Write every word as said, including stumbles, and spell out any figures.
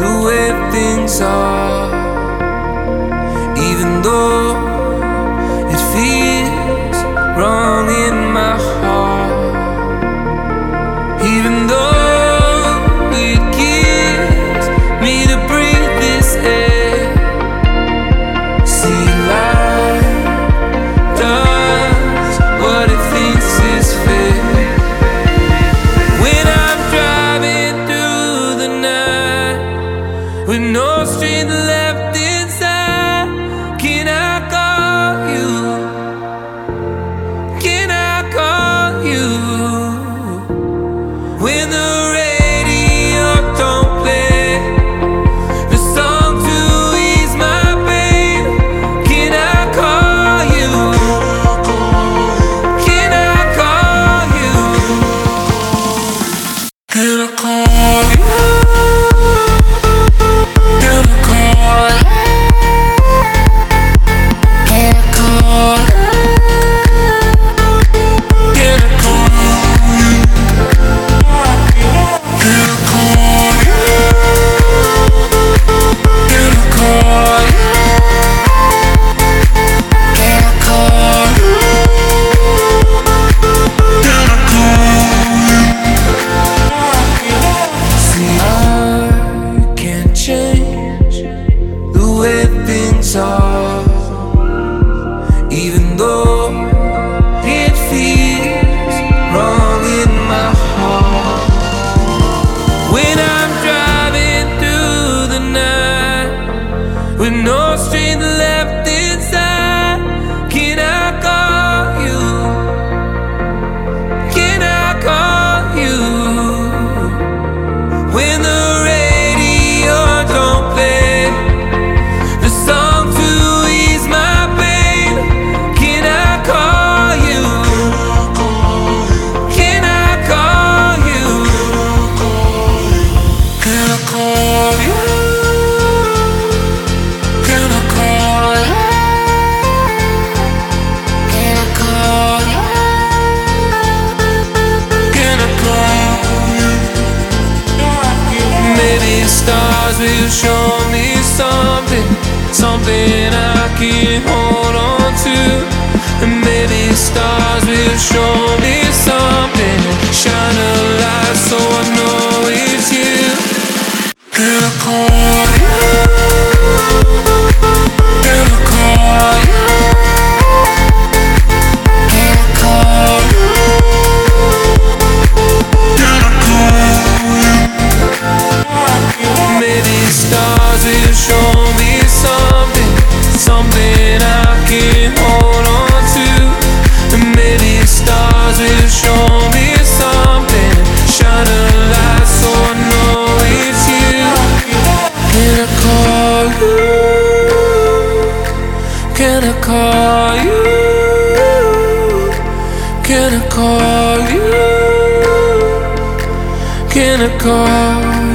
the way things are, even though it feels wrong in my heart, even though it gives me to breathe this air. See, life does what it thinks is fair. When I'm driving through the night with no strength left inside, can I call you? Can I call you? When the radio don't play the song to ease my pain, can I call you? Can I call you? Can I call you? Can I call you? Can I call you? Can I call you? Can I call you? Can I call you? Can I call you? Can I call you? See, I can't change the way things are, even though it feels wrong in my heart. When I'm driving through the night with no strength left inside, can I call you? Can I call you? When the radio don't play the song to ease my pain, can I call you? Can I call you? Can I call you? Can I call you? Can I call you? Can I call you? Maybe stars will show me something, something I can hold on to. And maybe stars will show me something, shine a light so I know it's you. Can I call you? Can I call you? Can I call you? Can I call you? Maybe stars will show me something, something I can hold on to. And maybe stars will show me something, shine a light so I know it's you. Can I call you? Can I call you? Can I call you? Can I call you?